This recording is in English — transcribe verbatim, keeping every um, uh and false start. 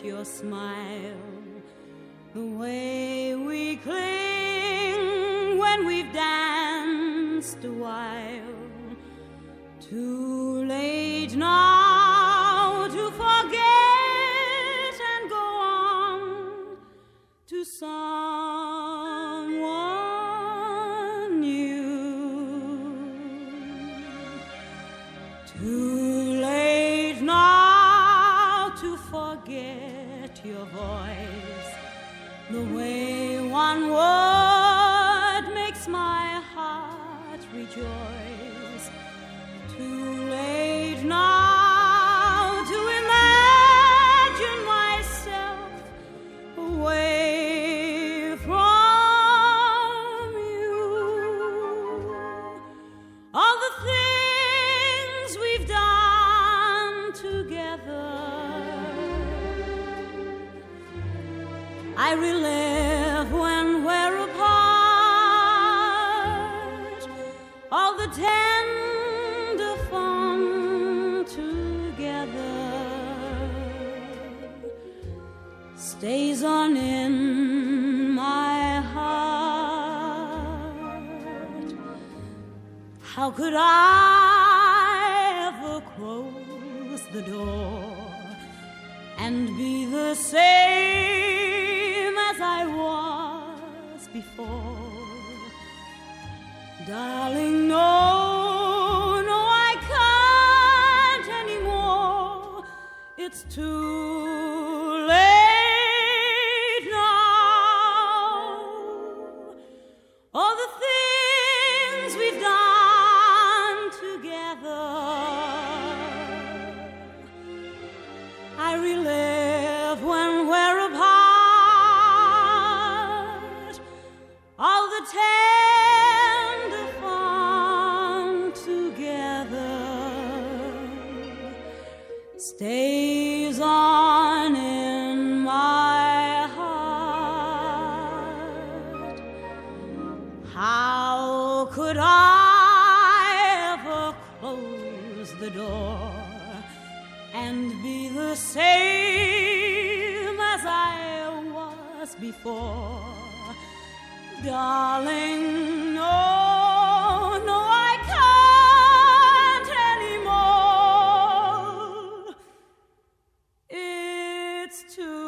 your smile, the way we cling when we've danced a while. Too late now to forget and go on to someone new. Too late now to forget your voice, the way one word makes my heart rejoice. Too late now to imagine myself away from you. All the things we've done together, I relive when we're apart. All the tender fun together stays on in my heart. How could I ever close the door and be the same as I was before? Darling, no, no, I can't anymore. It's too late now. All the things we've done together, I relive when we're apart. All the tender fun together stays on in my heart. How could I ever close the door and be the same as I was before? Darling, no, no, I can't anymore. It's too